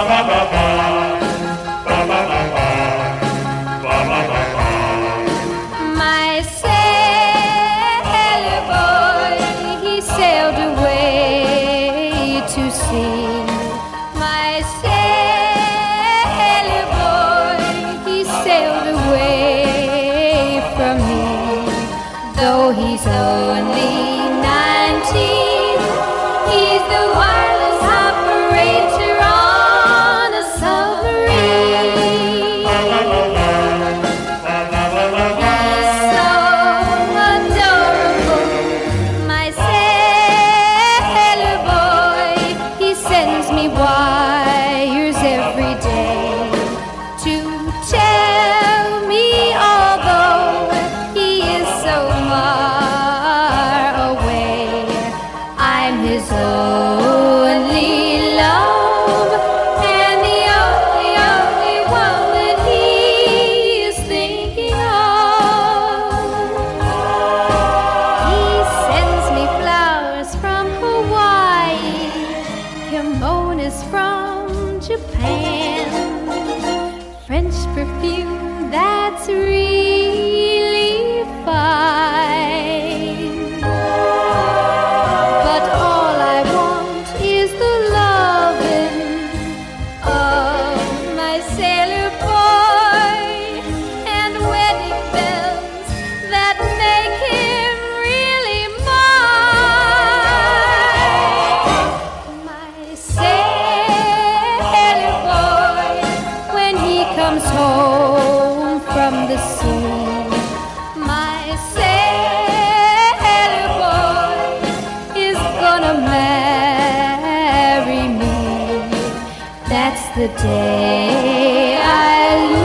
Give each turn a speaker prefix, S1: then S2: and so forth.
S1: My sailor boy, he sailed away to sea. My sailor boy, he sailed away from me. Though he's only 19, he's the wireless operator on a submarine. He's so adorable, my sailor boy. He sends me wires every day to tell me, although he is so far away, I'm his only love, and the only one that he is thinking of. He sends me flowers from Hawaii, kimonos from Japan, French perfume that's really fine. But all I want is the loving of my sailor boy, and wedding bells that make him really mine. My sailor boy, when he comes home from the sea, my sailor boy is gonna marry me. That's the day I